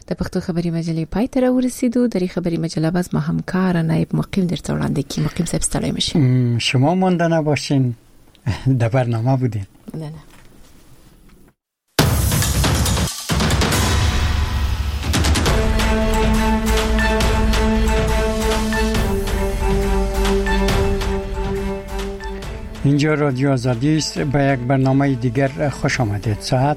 د پښتو خبري مجلې پای ته ورسیدو. د خبري مجله باز ما همکار نایب مقیم درته وړاندې کی. مقیم صاحب ستړی مشین. شما مونده نباشین، در برنامه بودین. نه اینجا رادیو آزادی است. به یک برنامه دیگر خوش آمدید. ساعت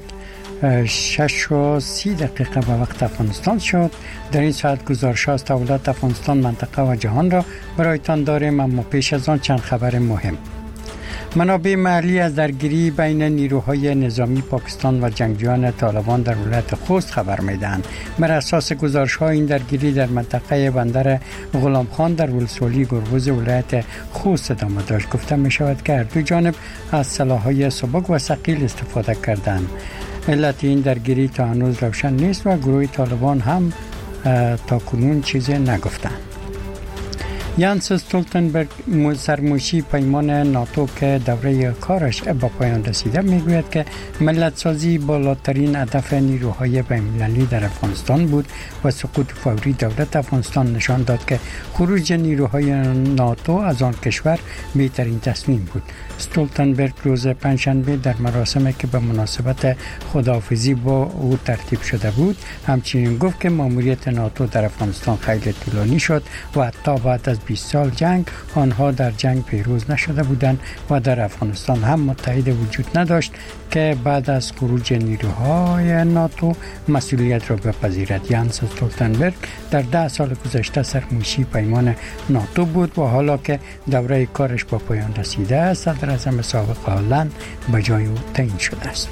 6:30 به وقت افغانستان شد. در این ساعت گزارش از دولت افغانستان، منطقه و جهان را برایتان داریم، اما پیش از آن چند خبر مهم. منابع محلی از درگیری بین نیروهای نظامی پاکستان و جنگجویان طالبان در ولایت خوست خبر میدهند. بر اساس گزارش‌ها این درگیری در منطقه بندر غلام خان در ولسوالی گربز ولایت خوست ادامه داشت. گفته می شود که هر دو جانب از سلاح‌های سبک و ثقیل استفاده کردند. علت این درگیری تا هنوز روشن نیست و گروه طالبان هم تا کنون چیزی نگفتند. یانس استولتنبرگ سرموشی پیمان ناتو که دوره کارش به پایان رسیده میگوید که ملت سازی بالاترین هدف نیروهای بین‌المللی در افغانستان بود و سقوط فوری دولت افغانستان نشان داد که خروج نیروهای ناتو از آن کشور بهترین تصمیم بود. استولتنبرگ روز پنجشنبه در مراسمی که به مناسبت خداحافظی با او ترتیب شده بود همچنین گفت که ماموریت ناتو در افغانستان خیلی طولانی شد و حتی بعد از 20 سال جنگ آنها در جنگ پیروز نشده بودند و در افغانستان هم متحد وجود نداشت که بعد از خروج نیروهای ناتو مسئولیت را بپذیرد. یانس استولتنبرگ در 10 سال گذشته سرموشی پیمان ناتو بود و حالا که دوره کارش به پایان رسیده است صدر اعظم سابق هلند به جای او تعیین شده است.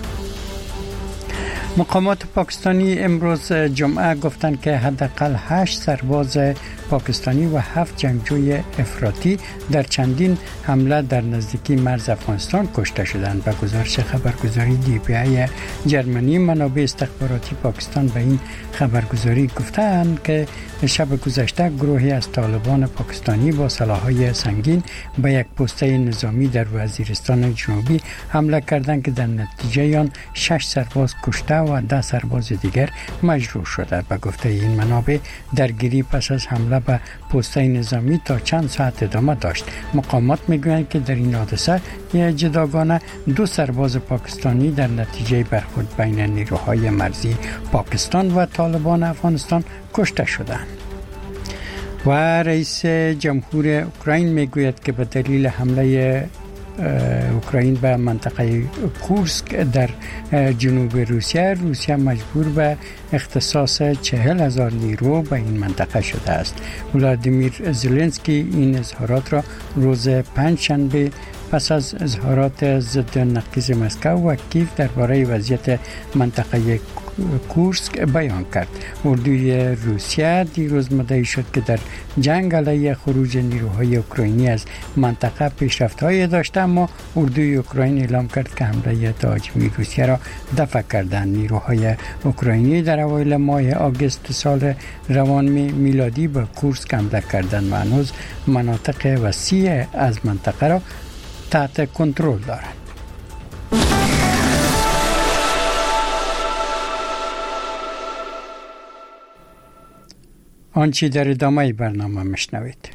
مقامات پاکستانی امروز جمعه گفتند که حداقل 8 سرباز پاکستانی و 7 جنگجوی افراطی در چندین حمله در نزدیکی مرز افغانستان کشته شدند. به گزارش خبرگزاری DPI جرمنی، منابع استخباراتی پاکستان به این خبرگزاری گفتند که شب گذشته گروهی از طالبان پاکستانی با سلاح‌های سنگین به یک پسته نظامی در وزیرستان جنوبی حمله کردند که در نتیجه آن 6 سرباز کشته و 10 سرباز دیگر مجروح شده. به گفته این منابع درگیری پس از حمله به پسته نظامی تا چند ساعت ادامه داشت. مقامات میگویند که در این حادثه جداگانه 2 سرباز پاکستانی در نتیجه برخورد بین نیروهای مرزی پاکستان و طالبان افغانستان کشته شدند. و رئیس جمهور اوکراین میگوید که به دلیل حمله اوکراین به منطقه کورسک در جنوب روسیه مجبور به اختصاص 40,000 نیرو به این منطقه شده است. ولادیمیر زلنسکی این اظهارات را روز پنجشنبه پس از اظهارات ضد نقیض مسکو و کیف درباره وضعیت منطقه کورسک بیان کرد. اردوی روسیه دیروز مدعی شد که در جنگ علیه خروج نیروهای اوکراینی از منطقه پیشرفت‌هایی داشته، اما اردوی اوکراین اعلام کرد که حمله تهاجمی روسیه را دفع کردند. نیروهای اوکراینی در اوایل ماه آگوست سال روان میلادی به کورسک حمله کردند و هنوز مناطق وسیع از منطقه را تحت کنترل دارند. آنچه در ادامه برنامه میشنوید.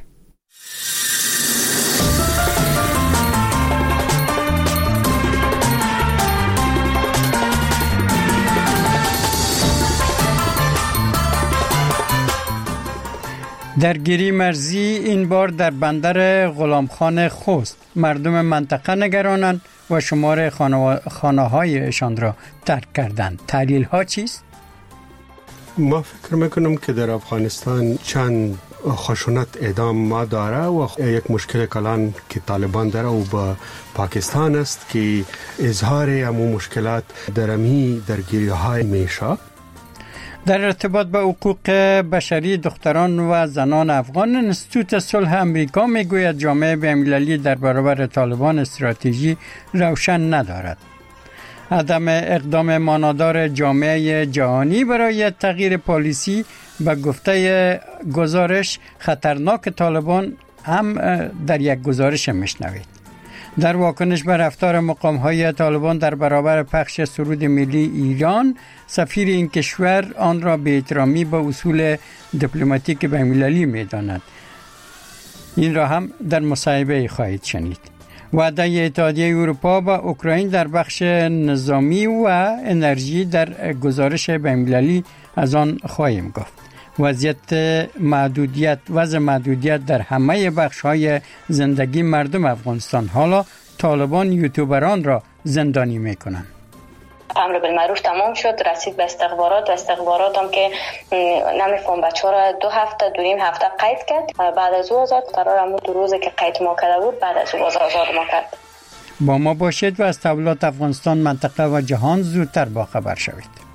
درگیری مرزی این بار در بندر غلامخان خوست. مردم منطقه نگرانند و شمار خانه‌هایشان را ترک کردند. تحلیل ها چیست؟ ما فکر میکنم که در افغانستان چند خشونت اعدام ما داره و یک مشکل کلان که طالبان داره و با پاکستان است که اظهار همون مشکلات در امی درگیری های میشه. در ارتباط با حقوق بشری دختران و زنان افغان، انستیتوت صلح امریکا میگوید جامعه بین‌المللی در برابر طالبان استراتژی روشن ندارد. عدم اقدام مانادار جامعه جهانی برای تغییر پالیسی به گفته گزارش خطرناک طالبان هم در یک گزارش میشنوید. در واکنش به رفتار مقام‌های طالبان در برابر پخش سرود ملی ایران، سفیر این کشور آن را بی‌احترامی به اصول دیپلماتیک بین‌المللی می‌داند. این را هم در مصاحبه خواهید شنید. وعده اتحادیه اروپا با اوکراین در بخش نظامی و انرژی در گزارش بین‌المللی از آن خواهیم گفت. وضع محدودیت در همه بخش‌های زندگی مردم افغانستان. حالا طالبان یوتیوبران را زندانی می‌کنند. امر بالمعروف تمام شد، رسید به استخبارات هم که نمیفهم بچه ها را 2 هفته 2.5 هفته قید کرد. بعد از او آزاد قرار همون 2 روزه که قید ما کرده بود بعد از او آزاد ما کرد. با ما باشید و از تحولات افغانستان، منطقه و جهان زودتر با خبر شوید.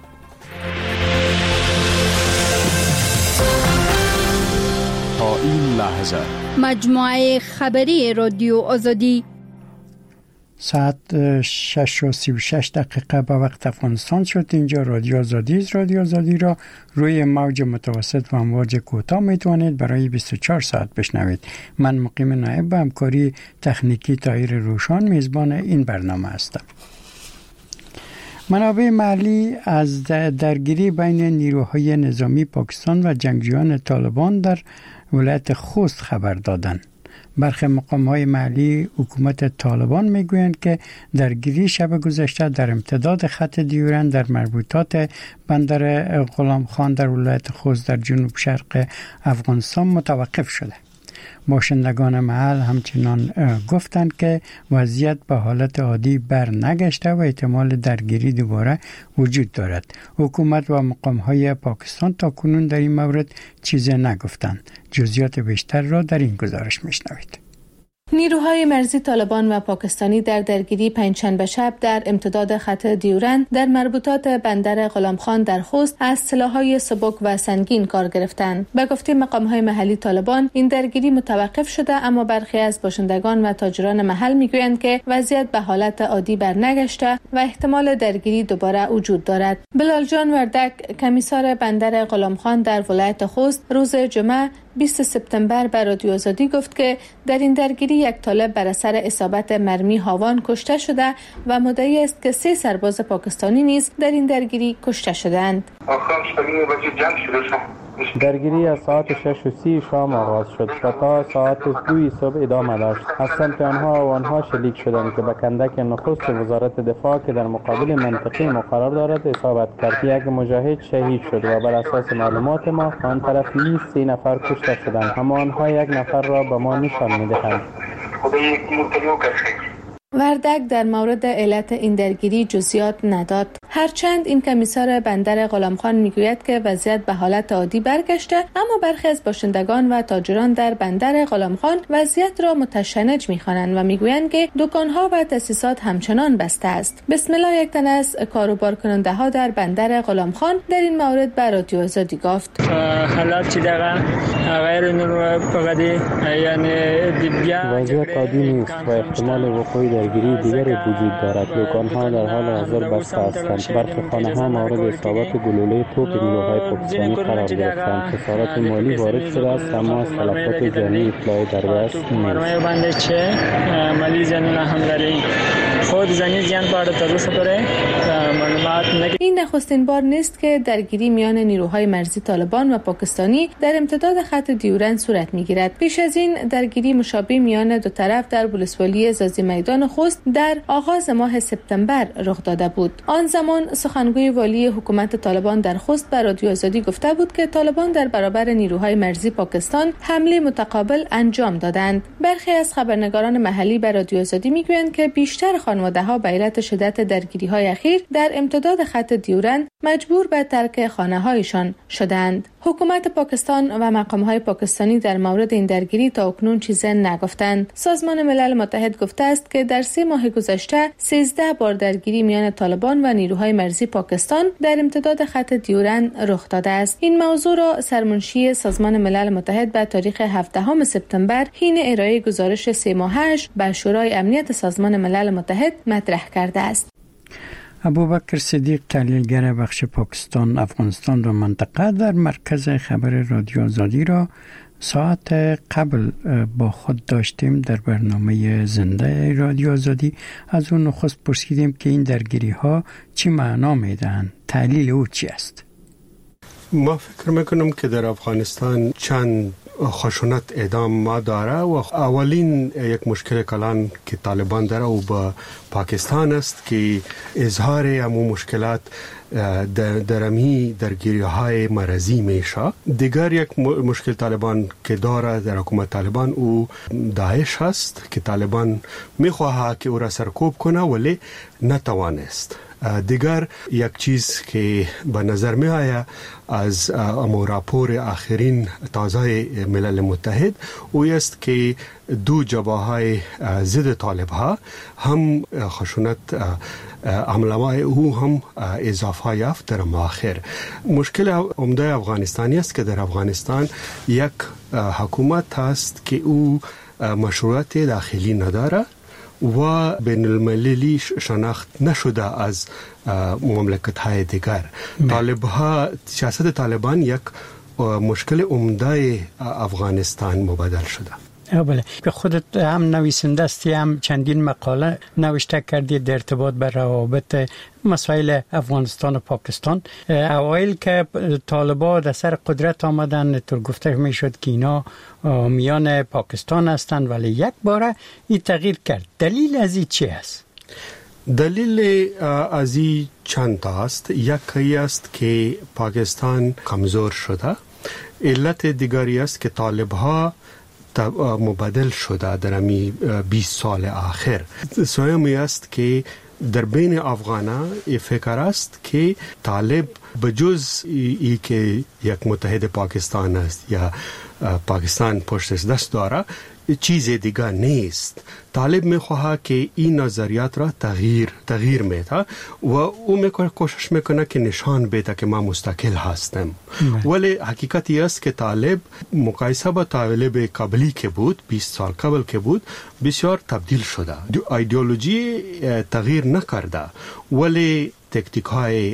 تا این لحظه مجموعه خبری رادیو آزادی ساعت 6:36 به وقت افغانستان شد. اینجا رادیو آزادی است. رادیو آزادی را روی موج متوسط و امواج کوتاه میتوانید برای 24 ساعت بشنوید. من مقیم نایب به همکاری تکنیکی طاهر روشان میزبان این برنامه هستم. منابع محلی از درگیری بین نیروهای نظامی پاکستان و جنگجویان طالبان در ولایت خوست خبر دادند. برخی مقام‌های محلی حکومت طالبان میگویند که درگیری شب گذشته در امتداد خط دیورند در مربوطات بندر غلام خان در ولایت خوست در جنوب شرق افغانستان متوقف شده. باشندگان محل همچنان گفتند که وضعیت به حالت عادی بر نگشته و احتمال درگیری دوباره وجود دارد. حکومت و مقام‌های پاکستان تا کنون در این مورد چیزی نگفتند. جزئیات بیشتر را در این گزارش میشنوید. نیروهای مرزی طالبان و پاکستانی در درگیری پنجشنبه شب در امتداد خط دیورند در مربوطات بندر غلام خان در خوست از سلاح‌های سبک و سنگین کار گرفتند. به گفته مقام‌های محلی طالبان این درگیری متوقف شده، اما برخی از باشندگان و تاجران محل میگویند که وضعیت به حالت عادی برنگشته و احتمال درگیری دوباره وجود دارد. بلال جان وردک، کمیسار بندر غلام خان در ولایت خوست، روز جمعه 20 سپتامبر به رادیو آزادی گفت که در این درگیری یک طالب بر اثر اصابت مرمی هاوان کشته شده و مدعی است که 3 سرباز پاکستانی نیز در این درگیری کشته شدند. درگیری از ساعت 6:30 شام آغاز شد و تا ساعت 2 صبح ادامه داشت. از سمت آنها شلیک شدند که به کندک نخست وزارت دفاع که در مقابل منطقه مقرر دارد اصابت کرد. یک مجاهد شهید شد و بر اساس معلومات ما آن طرف نیز 3 نفر کشته شدند، اما آنها 1 نفر را به ما نشان می‌دهند. وردک در مورد علت این درگیری جزئیات نداد. هرچند این کمیسار بندر غلام خان میگوید که وضعیت به حالت عادی برگشته، اما برخی از باشندگان و تاجران در بندر غلام خان وضعیت را متشنج میخوانند و میگویند که دکانها و تأسیسات همچنان بسته است. بسم الله، یک تن از کاروبار کننده ها در بندر غلام خان در این مورد به رادیو آزادی گفت: حالات چی دقیقا غیر نور فقدی یعنی وضعیت عادی نیست و احتمال وقوع درگیری دیگری وجود دارد. دکان‌ها در حال حاضر بسته هستند. برخی خانه‌ها مورد اصابت گلوله توپ نیروهای پاکستانی قرار گرفتند. خسارات مالی وارد شده است، اما از تلفات جانی اطلاعی در دست نیست. این نخستین بار نیست که درگیری میان نیروهای مرزی طالبان و پاکستانی در امتداد خط دیورند صورت می‌گیرد. پیش از این درگیری مشابه میان دو طرف در ولسوالی زازی میدان خوست در آغاز ماه سپتامبر رخ داده بود. آن زمان سخنگوی والی حکومت طالبان در خوست به رادیو آزادی گفته بود که طالبان در برابر نیروهای مرزی پاکستان حمله متقابل انجام دادند. برخی از خبرنگاران محلی به رادیو آزادی میگویند که بیشتر خانواده‌ها به علت شدت درگیری‌های اخیر در امتداد خط دیورند مجبور به ترک خانه‌هایشان شدند. حکومت پاکستان و مقام‌های پاکستانی در مورد این درگیری تا اکنون چیزی نگفتند. سازمان ملل متحد گفته است که در 3 ماه گذشته 13 بار درگیری میان طالبان و نیروهای مرزی پاکستان در امتداد خط دیورند رخ داده است. این موضوع را سرمنشی سازمان ملل متحد به تاریخ 17 سپتامبر حین ارائه گزارش 3 ماهش به شورای امنیت سازمان ملل متحد مطرح کرده است. ابوبکر صدیق، تحلیلگر بخش پاکستان، افغانستان و منطقه، در مرکز خبر رادیو آزادی را ساعت قبل با خود داشتیم در برنامه زنده رادیو آزادی. از اون نخست پرسیدیم که این درگیری ها چی معنا میدن، تحلیل او چی است؟ ما فکر میکنم که در افغانستان چند خشونت ادامه داره و اولین یک مشکل کلان که طالبان داره و با پاکستان است که اظهار همون مشکلات در امی درگیری های مرزی میشه. دیگر یک مشکل طالبان که داره در حکومت طالبان او داعش هست که طالبان میخواه که او را سرکوب کنه ولی نتوانست. دیگر یک چیز که به نظر می آید از راپور آخرین تازه ملل متحد او است که دو جبهه های ضد طالب ها هم خشونت عملهای او هم اضافه یافت در مؤخر. مشکل عمده افغانستانی است که در افغانستان یک حکومت هست که او مشروعیت داخلی نداره و بین المللی شناخت نشده از مملکت های دیگر. سیاست طالبان یک مشکل عمده افغانستان مبادل شده. بله، که خودت هم نویسنده هستی، هم چندین مقاله نوشته کردی در ارتباط با روابط مسائل افغانستان و پاکستان. اوایل که طالبان در سر قدرت آمدن تو گفته میشد که اینا میان پاکستان هستند، ولی یک باره این تغییر کرد. دلیل از این چی است؟ دلیل از این چند تا است. یکی است که پاکستان کمزور شده. علت دیگری است که طالبها مبادل شده در امی 20 سال آخر. سومی است که در بین افغانا فکر است که طالب بجز ای که یک متحد پاکستان است یا پاکستان پشتش دست داره چیز دیگر نیست. طالب میخواه که این نظریات را تغییر میده و او کوشش میکنه که نشان بده که ما مستقل هستم. ولی حقیقتی است که طالب مقایسه با طالب قبلی که بود 20 سال قبل که بود بسیار تبدیل شده. ایدئولوژی تغییر نکرده ولی تکتیک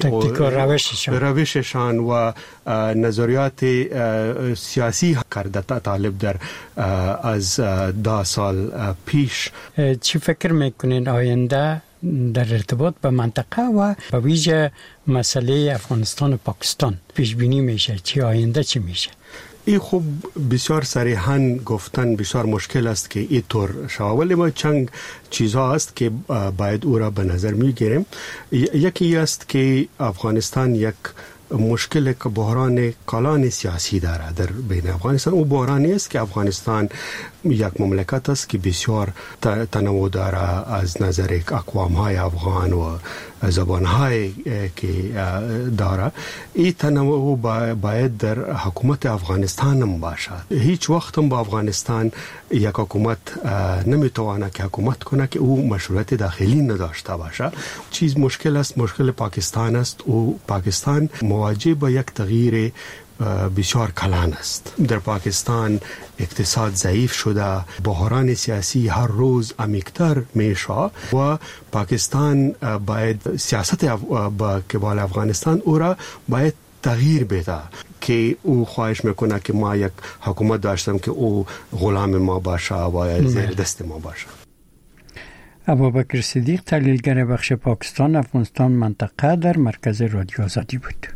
روششان و نظریات سیاسی کرده طالب در از 10 سال پیش. چی فکر میکنین آینده در ارتباط به منطقه و به ویژه مسئله افغانستان و پاکستان پیش بینی میشه؟ چی آینده چی میشه؟ این خوب بسیار صریحاً گفتن بسیار مشکل است که این طور شود، ولی ما چند چیزها است که باید او را به نظر میگیریم. یکی است که افغانستان یک مشکل که بحران کلان سیاسی داره در بین افغانستان. او بحرانی است که افغانستان یک مملکت است که بسیار تنوع داره از نظر اقوام‌های افغان و زبان‌های که داره. این تنوع باید در حکومت افغانستان هم باشد. هیچ وقت هم با افغانستان یک حکومت نمیتواند که حکومت کنه که او مشروعیت داخلی نداشته باشه. چیز مشکل است، مشکل پاکستان است. او پاکستان مواجه با یک تغییر بسیار کلان است. در پاکستان اقتصاد ضعیف شده، بحران سیاسی هر روز عمیق‌تر میشه و پاکستان باید سیاست با قبال افغانستان او را باید تغییر بده که او خواهش میکنه که ما یک حکومت داشتیم که او غلام ما باشه و زیر دست ما باشه. ابوبکر صدیق، تحلیلگر بخش پاکستان افغانستان منطقه، در مرکز رادیو آزادی بود.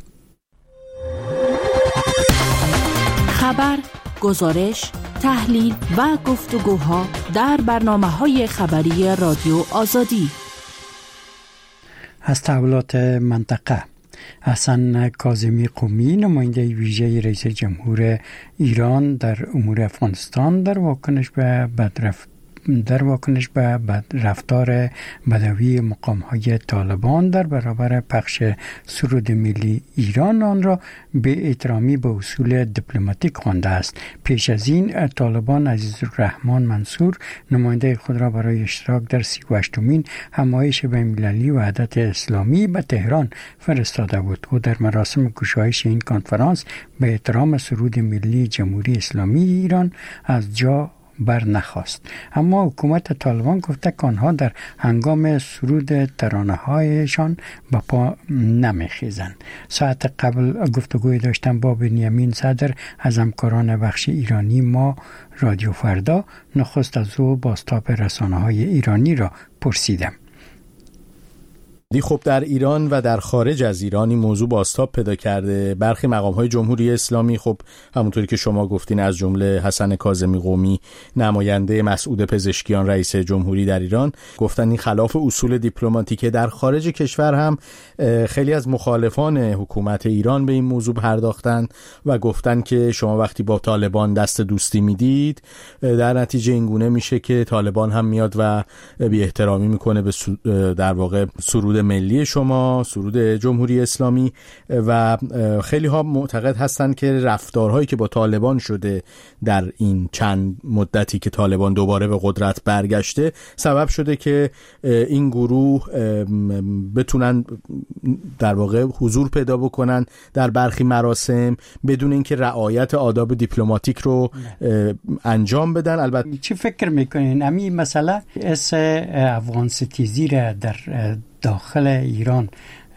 خبر، گزارش، تحلیل و گفتگوها در برنامه‌های خبری رادیو آزادی. از تحولات منطقه، حسن کاظمی قمی، نماینده ویژه رئیس جمهور ایران در امور افغانستان، در واکنش به رفتار بدوی مقام‌های طالبان در برابر پخش سرود ملی ایران آن را به احترامی به اصول دیپلماتیک خوانده است. پیش از این طالبان عزیزالرحمن منصور نماینده خود را برای اشتراک در 38مین همایش بین‌المللی وحدت اسلامی به تهران فرستاده بود. او در مراسم گشایش این کنفرانس به احترام سرود ملی جمهوری اسلامی ایران از جا بر نخواست. اما حکومت طالبان گفته که آنها در هنگام سرود ترانه‌هایشان به پا نمیخیزند. ساعت قبل گفتگوی داشتم با بنیامین صدر از همکاران بخش ایرانی ما رادیو فردا. نخست از او بازتاب رسانه‌های ایرانی را پرسیدم. خب در ایران و در خارج از ایران این موضوع بازتاب پیدا کرده. برخی مقام‌های جمهوری اسلامی خب همونطوری که شما گفتین از جمله حسن کاظمی قمی نماینده مسعود پزشکیان رئیس جمهوری در ایران گفتن این خلاف اصول دیپلماتیکه. در خارج کشور هم خیلی از مخالفان حکومت ایران به این موضوع پرداختن و گفتن که شما وقتی با طالبان دست دوستی میدید در نتیجه اینگونه میشه که طالبان هم میاد و بی احترامی میکنه به در واقع سرود ملی شما، سرود جمهوری اسلامی. و خیلی ها معتقد هستند که رفتارهایی که با طالبان شده در این چند مدتی که طالبان دوباره به قدرت برگشته سبب شده که این گروه بتونن در واقع حضور پیدا بکنن در برخی مراسم بدون اینکه رعایت آداب دیپلماتیک رو انجام بدن. البته چی فکر میکنین همین مسئله افغان ستیزی را در داخل ایران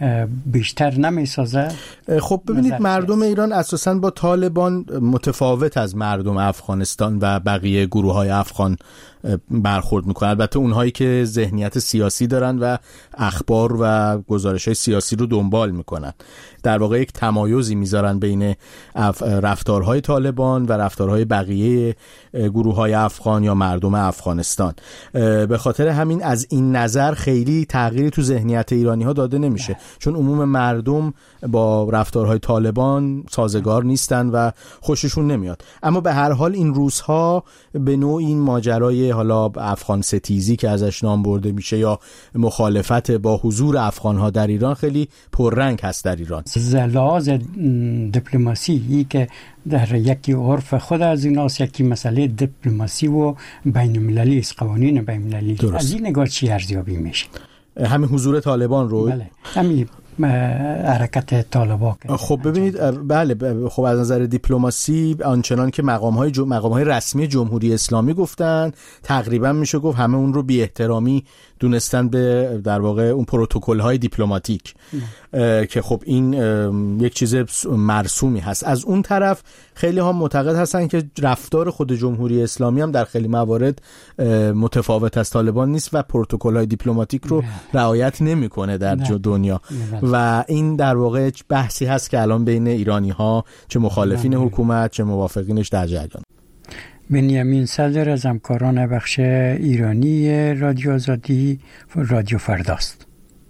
بیشتر نمیسازه؟ خب ببینید مردم ایران اساساً با طالبان متفاوت از مردم افغانستان و بقیه گروه‌های افغان برخورد میکنن. البته اونهایی که ذهنیت سیاسی دارن و اخبار و گزارش‌های سیاسی رو دنبال میکنن در واقع یک تمایزی میذارن بین رفتارهای طالبان و رفتارهای بقیه گروه‌های افغان یا مردم افغانستان. به خاطر همین از این نظر خیلی تغییری تو ذهنیت ایرانی‌ها داده نمیشه، چون عموم مردم با رفتارهای طالبان سازگار نیستن و خوششون نمیاد. اما به هر حال این روزها به نوع این ماجرای حالا افغان ستیزی که ازش نام برده میشه یا مخالفت با حضور افغان‌ها در ایران خیلی پررنگ هست در ایران. لحاظ دیپلماسی که در یکی عرف خود از ایناست، یکی مسئله دیپلماسی و بین المللی است، قوانین بین المللی. از این نگاه چی ارزیابی میشه؟ همین حضور طالبان رو؟ بله. همین حرکت طالبان. خب ببینید بله خب از نظر دیپلماسی آنچنان که مقام‌های رسمی جمهوری اسلامی گفتن تقریبا میشه گفت همه اون رو بی احترامی دونستن به در واقع اون پروتکل‌های دیپلماتیک که خب این یک چیز مرسومی هست. از اون طرف خیلی ها معتقد هستن که رفتار خود جمهوری اسلامی هم در خیلی موارد متفاوت از طالبان نیست و پروتکل‌های دیپلماتیک رو رعایت نمیکنه در دنیا و این در واقع بحثی هست که الان بین ایرانی‌ها چه مخالفین حکومت چه موافقینش در جریان. بنیامین صدر از همکاران بخش ایرانی رادیو آزادی رادیو فرداست.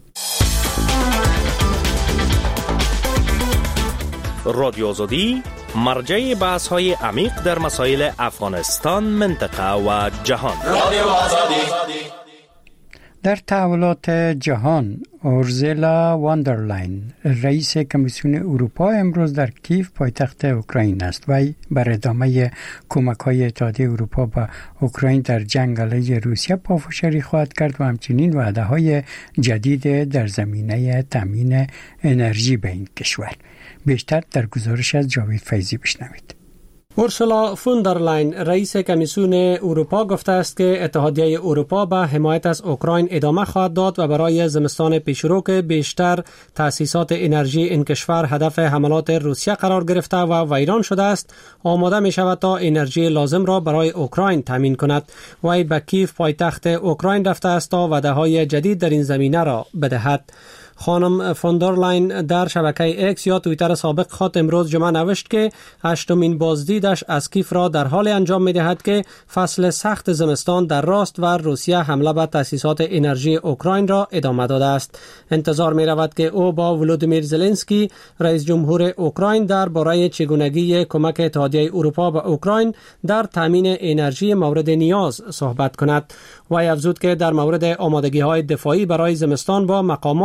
رادیو آزادی مرجع بحث‌های عمیق در مسائل افغانستان، منطقه و جهان. رادیو آزادی. در تحولات جهان اورزولا واندرلاین رئیس کمیسیون اروپا امروز در کیف پایتخت اوکراین است و بر ادامه کمک‌های اتحادیه اروپا به اوکراین در جنگ علیه روسیه پافشاری خواهد کرد و همچنین وعده‌های جدید در زمینه تامین انرژی به این کشور. بیشتر در گزارش از جاوید فیضی بشنوید. اورسولا فون در لاین رئیس کمیسیون اروپا گفته است که اتحادیه اروپا به حمایت از اوکراین ادامه خواهد داد و برای زمستان پیشرو که بیشتر تأسیسات انرژی این کشور هدف حملات روسیه قرار گرفته و ویران شده است آماده می شود تا انرژی لازم را برای اوکراین تامین کند. وی به کیف پایتخت اوکراین رفته است تا وعده‌های جدید در این زمینه را بدهد. خانم فوندرلاین در شبکه اکس یا توییتر سابق خود امروز جمعه نوشت که هشتمین بازدیدش از کیف را در حال انجام می دهد که فصل سخت زمستان در راست و روسیه حمله به تأسیسات انرژی اوکراین را ادامه داده است. انتظار می رود که او با ولودیمیر زلنسکی رئیس جمهور اوکراین درباره چگونگی کمک اتحادیه اروپا به اوکراین در تامین انرژی مورد نیاز صحبت کند. وی افزود که در مورد آمادگی‌های دفاعی برای زمستان با مقامات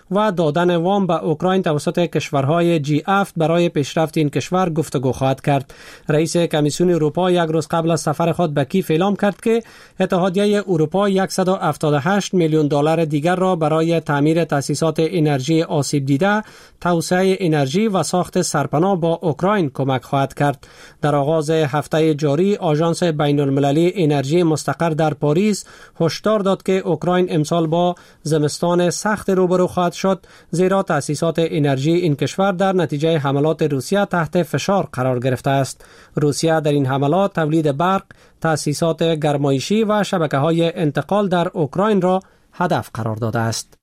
و دادن وام به اوکراین توسط کشورهای G7 برای پیشرفت این کشور گفتگو خواهد کرد. رئیس کمیسیون اروپا یک روز قبل از سفر خود به کیف اعلام کرد که اتحادیه اروپا $178 میلیون دیگر را برای تعمیر تأسیسات انرژی آسیب دیده، توسعه انرژی و ساخت سرپناه با اوکراین کمک خواهد کرد. در آغاز هفته جاری آژانس بین المللی انرژی مستقر در پاریس هشدار داد که اوکراین امسال با زمستان سخت روبرو خواهد شد، زیرا تأسیسات انرژی این کشور در نتیجه حملات روسیه تحت فشار قرار گرفته است. روسیه در این حملات تولید برق، تأسیسات گرمایشی و شبکه‌های انتقال در اوکراین را هدف قرار داده است.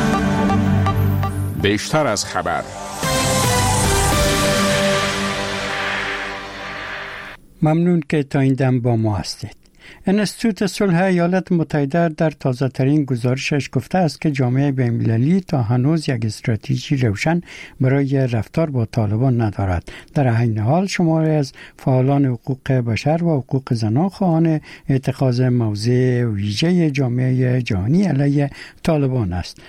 بیشتر از خبر. ممنون که تا این دم با ما هستید. انستیتوت صلح ایالات متحده در تازه ترین گزارشش گفته است که جامعه بین‌المللی تا هنوز یک استراتژی روشن برای رفتار با طالبان ندارد. در عین حال شماری از فعالان حقوق بشر و حقوق زنان خواهان اتخاذ موضع ویژه جامعه جهانی علیه طالبان است.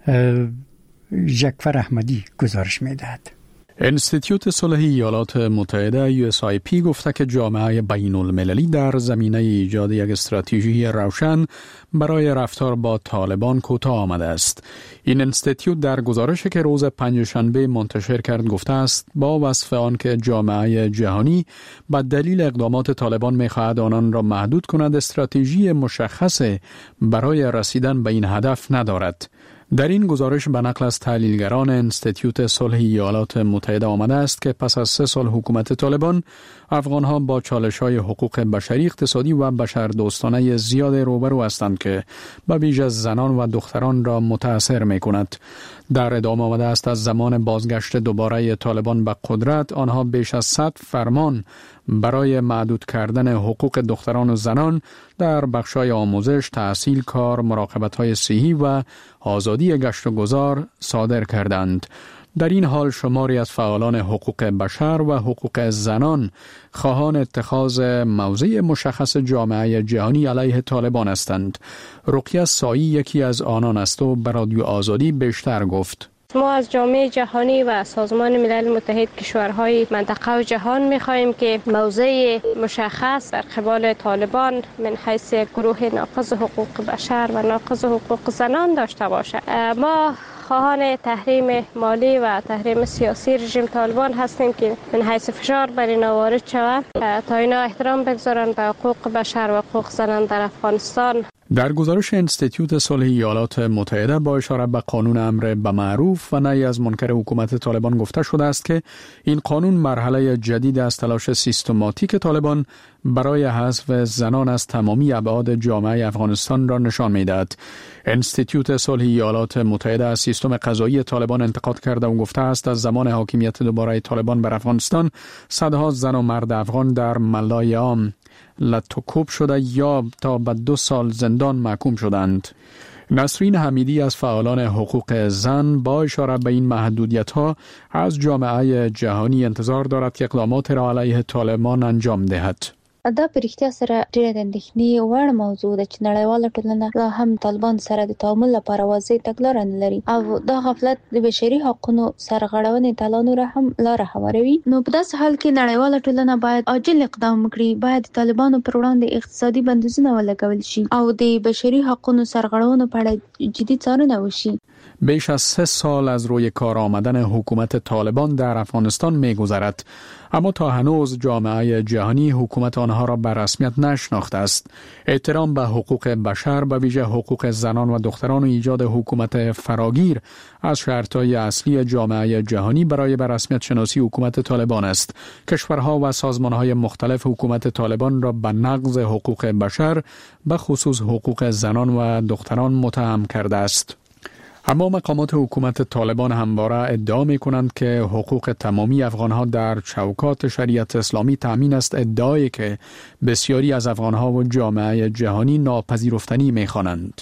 جعفر احمدی گزارش می‌دهد. انستیتوت صلح ایالات متحده USIP گفته که جامعه بین المللی در زمینه ایجاد یک استراتژی روشن برای رفتار با طالبان کوتاه آمده است. این انستیتوت در گزارشی که روز پنجشنبه منتشر کرد گفته است با وصف آن که جامعه جهانی به دلیل اقدامات طالبان می‌خواهد آنان را محدود کند، استراتژی مشخص برای رسیدن به این هدف ندارد. در این گزارش به نقل از تحلیلگران انستیتوت صلح ایالات متحده آمده است که پس از 3 سال حکومت طالبان، افغانها با چالش‌های حقوق بشری، اقتصادی و بشردوستانه زیاد روبرو هستند که به ویژه زنان و دختران را متاثر می‌کند. در ادامه آمده است از زمان بازگشت دوباره طالبان به قدرت، آنها بیش از 100 فرمان برای محدود کردن حقوق دختران و زنان در بخش‌های آموزش، تحصیل، کار، مراقبت‌های صحی و آزادی گشت و گذار صادر کردند. در این حال شماری از فعالان حقوق بشر و حقوق زنان خواهان اتخاذ موضع مشخص جامعه جهانی علیه طالبان هستند. رقیه سایی یکی از آنان است و به رادیو آزادی بیشتر گفت. ما از جامعه جهانی و سازمان ملل متحد کشورهای منطقه و جهان می‌خواهیم که موضع مشخص در قبال طالبان من حیث گروه ناقض حقوق بشر و ناقض حقوق زنان داشته باشد. ما خواهان تحریم مالی و تحریم سیاسی رژیم طالبان هستیم که من حیث فشار بر اینا وارد شود تا اینا احترام بگذارند به حقوق بشر و حقوق زنان در افغانستان. در گزارش انستیتوت صلح ایالات متحده با اشاره به قانون امر بالمعروف و نهی از منکر حکومت طالبان گفته شده است که این قانون مرحله جدید از تلاش سیستماتیک طالبان برای حذف زنان از تمامی ابعاد جامعه افغانستان را نشان می‌دهد. انستیتوت صلح ایالات متحده از سیستم قضایی طالبان انتقاد کرده و گفته است از زمان حاکمیت دوباره طالبان بر افغانستان صدها زن و مرد افغان در ملای عام لطوکوب شده یا تا به 2 سال زندان محکوم شدند. نسرین حمیدی از فعالان حقوق زن با اشاره به این محدودیت‌ها از جامعه جهانی انتظار دارد که اقدامات را علیه طالبان انجام دهد. دا په رښتیا سره ډېره د اندېښنې وړ موضوع ده چې نړیواله ټولنه لا هم طالبان سره د تعامل لپاره واضح تګلاره نه لري او دا غفلت د بشري حقوقو سرغړونې ته لا نوره هم لاره هواروي. نو په داسې حال کې نړیواله ټولنه باید عاجل اقدام وکړي، باید د طالبانو پر وړاندې اقتصادي بندیزونه ولګول شي او د بشري حقوقو سرغړونو په اړه جدي څارنه وشي. بیش از 3 سال از روی کار آمدن حکومت طالبان در افغانستان می‌گذرد، اما تا هنوز جامعه جهانی حکومت آنها را به رسمیت نشناخته است. احترام به حقوق بشر، به ویژه حقوق زنان و دختران و ایجاد حکومت فراگیر از شرطهای اصلی جامعه جهانی برای به رسمیت شناسی حکومت طالبان است. کشورها و سازمانهای مختلف حکومت طالبان را به نقض حقوق بشر، به خصوص حقوق زنان و دختران متهم کرده است. اما مقامات حکومت طالبان همواره ادعا می کنند که حقوق تمامی افغانها در چوکات شریعت اسلامی تامین است، ادعایی که بسیاری از افغانها و جامعه جهانی ناپذیرفتنی می خوانند.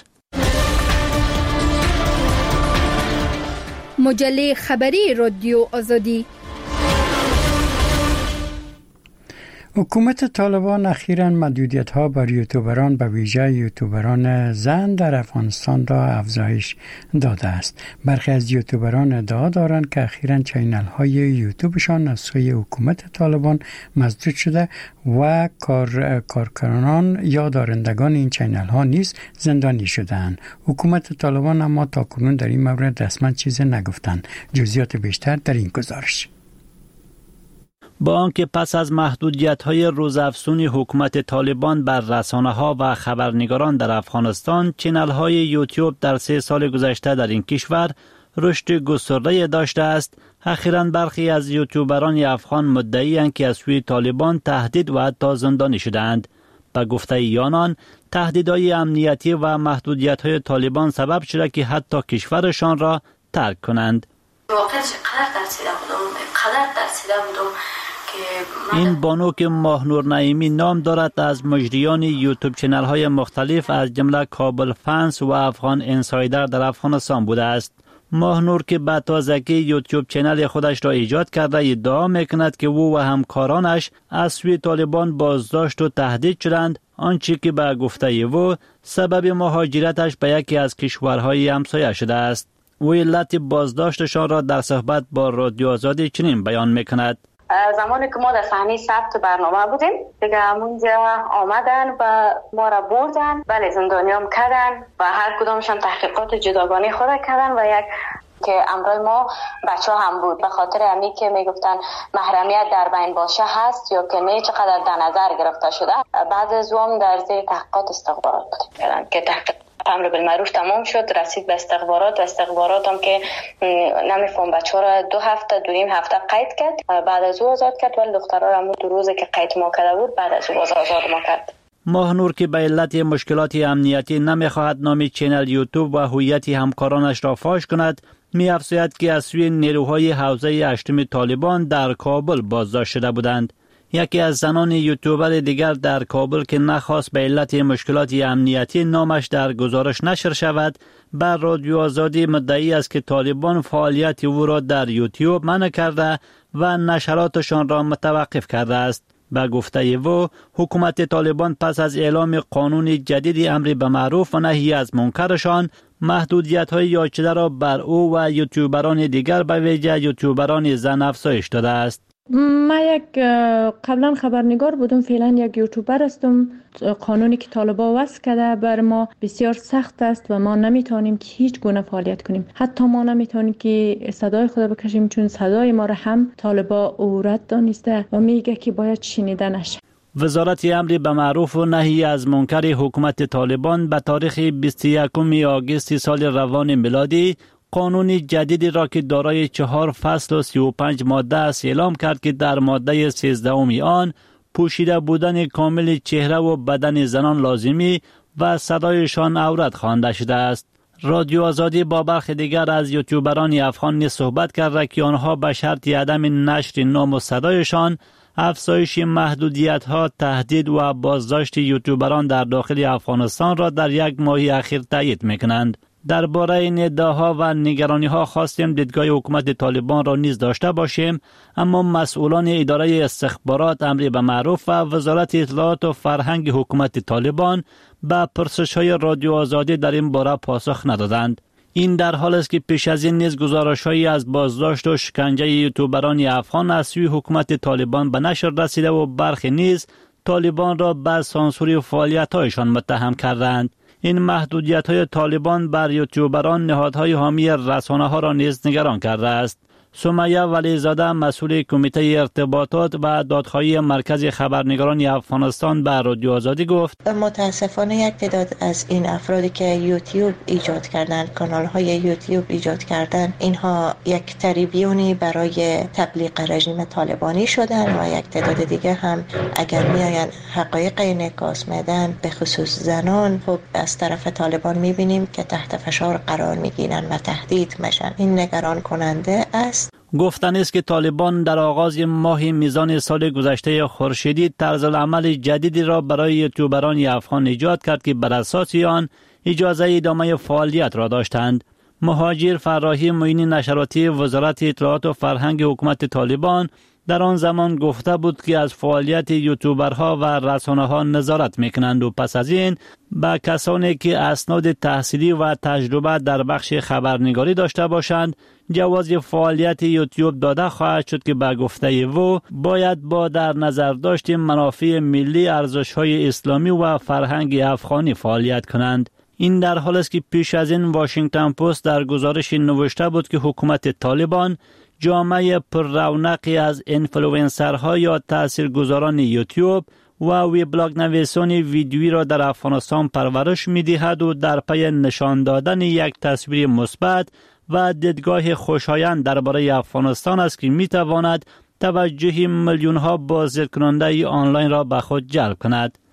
مجله خبری رادیو آزادی. حکومت طالبان اخیراً محدودیت‌ها بر یوتیوبران به ویژه یوتیوبران زن در افغانستان را افزایش داده است. برخی از یوتیوبران ادعا دارند که اخیراً چینل‌های یوتیوبشان از سوی حکومت طالبان مسدود شده و کارکنان یا دارندگان این چینل‌ها نیز زندانی شده‌اند. حکومت طالبان اما تاکنون در این مورد رسما چیزی نگفتند. جزئیات بیشتر در این گزارش. با آنکه پس از محدودیت‌های روزافزون حکومت طالبان بر رسانه‌ها و خبرنگاران در افغانستان، چینل‌های یوتیوب در 3 سال گذشته در این کشور رشد گسترده داشته است. اخیراً برخی از یوتیوبران افغان مدعی‌اند که از سوی طالبان تهدید و حتی زندانی شده‌اند. به گفته آنان، تهدیدهای امنیتی و محدودیت‌های طالبان سبب شده که حتی کشورشان را ترک کنند. این بانو که ماهنور نعیمی نام دارد از مجریان یوتیوب چینل های مختلف از جمله کابل فنس و افغان انسایدر در افغانستان بوده است. ماهنور که به تازگی یوتیوب چینل خودش را ایجاد کرده ادعا میکند که او و همکارانش از سوی طالبان بازداشت و تهدید شدند، آنچه که به گفته او سبب مهاجرتش به یکی از کشورهای همسایه شده است. او علت بازداشتشان را در صحبت با رادیو آزادی چنین بیان میکند: زمانی که ما در صحنه ثبت برنامه بودیم دیگه همونجا آمدن و ما را بردن، بله زندانیام کردن و هر کدامشان تحقیقات جداگانه خود کردن و یک که امرای ما بچه هم بود به خاطر همی که میگفتن محرمیت در بین باشه هست یا که نه چقدر در نظر گرفته شده. بعد از اون در زیر تحقیقات استخبارات بودیم که تحقیق امر بالمعروف تمام شد، رسید به استخبارات هم که نمیفهم بچه ها را 2 هفته 2.5 هفته قید کرد، بعد از او آزاد کرد، ولی دخترها را دو روزه که قید ما کرده بود بعد از او آزاد ما کرد. ماهنور که به علت مشکلات امنیتی نمیخواهد نام چینل یوتیوب و هویت همکارانش را فاش کند، می‌افزاید که از سوی نیروهای حوزه 8 طالبان در کابل بازداشت شده بودند. یکی از زنان یوتیوبر دیگر در کابل که نخواست به علت مشکلات امنیتی نامش در گزارش نشر شود، بر رادیو آزادی مدعی است که طالبان فعالیت او را در یوتیوب منع کرده و نشراتشان را متوقف کرده است. به گفته او، حکومت طالبان پس از اعلام قانون جدید امر به معروف و نهی از منکرشان، محدودیت‌های یاد شده را بر او و یوتیوبران دیگر به ویژه یوتیوبران زن افزایش داده است. من قبلا خبرنگار بودم، فعلا یک یوتیوبر هستم. قانونی که طالبا وضع کرده بر ما بسیار سخت است و ما نمیتونیم که هیچ گونه فعالیت کنیم. حتی ما نمیتونیم که صدای خود بکشیم چون صدای ما را هم طالبا عورت دانسته و میگه که باید شنیده نشه. وزارت امر به معروف و نهی از منکر حکومت طالبان به تاریخ 21 آگوست سال روان میلادی قانون جدیدی را که دارای 4 فصل و 35 ماده است اعلام کرد که در ماده 13 آن پوشیده بودن کامل چهره و بدن زنان لازمی و صدایشان عورت خوانده شده است. رادیو آزادی با برخی دیگر از یوتیوبران افغان نیز صحبت کرده که آنها به شرط عدم نشر نام و صدایشان، افزایش محدودیت‌ها، تهدید و بازداشت یوتیوبران در داخل افغانستان را در 1 ماه اخیر تایید می‌کنند. درباره این ادعاها و نگرانی‌ها خواستیم دیدگاه حکومت طالبان را نیز داشته باشیم، اما مسئولان اداره استخبارات امر به معروف و وزارت اطلاعات و فرهنگ حکومت طالبان به پرسش‌های رادیو آزادی در این باره پاسخ ندادند. این در حال است که پیش از این نیز گزارش‌هایی از بازداشت و شکنجه یوتیوبران افغان از سوی حکومت طالبان به نشر رسیده و برخی نیز طالبان را به سانسور فعالیت‌هایشان متهم کردند. این محدودیت‌های طالبان بر یوتیوبران نهادهای حامی رسانه‌ها را نیز نگران کرده است. سمیه ولیزاده مسئول کمیته ارتباطات و دادخواهی مرکز خبرنگاران افغانستان به رادیو آزادی گفت: متاسفانه یک تعداد از این افرادی که یوتیوب ایجاد کردن، کانال‌های یوتیوب ایجاد کردن، اینها یک تریبیونی برای تبلیغ رژیم طالبانی شدن و یک تعداد دیگه هم اگر میآیند حقایق انعکاس میدن به خصوص زنان، خب از طرف طالبان میبینیم که تحت فشار قرار میگیرن و تهدید میشن. این نگران کننده است. گفتن است که طالبان در آغاز ماه میزان سال گذشته خورشیدی طرز العمل جدیدی را برای یوتیوبران افغان ایجاد کرد که بر اساس آن اجازه ادامه فعالیت را داشتند. مهاجر فراحی معین نشراتی وزارت اطلاعات و فرهنگ حکومت طالبان در آن زمان گفته بود که از فعالیت یوتیوبرها و رسانه‌ها نظارت میکنند و پس از این به کسانی که اسناد تحصیلی و تجربه در بخش خبرنگاری داشته باشند جواز فعالیت یوتیوب داده خواهد شد که به گفته او باید با در نظر داشت منافع ملی، ارزش‌های اسلامی و فرهنگ افغانی فعالیت کنند. این در حالی است که پیش از این واشنگتن پست در گزارش نوشته بود که حکومت طالبان جامعه پر رونقی از اینفلوئنسرها یا تاثیرگذاران یوتیوب و وبلاگ نویسان ویدیویی را در افغانستان پرورش می‌دهد و در پی نشان دادن یک تصویر مثبت و دیدگاه خوشایند درباره افغانستان است که می‌تواند توجه میلیون‌ها بازدید کننده آنلاین را به خود جلب کند.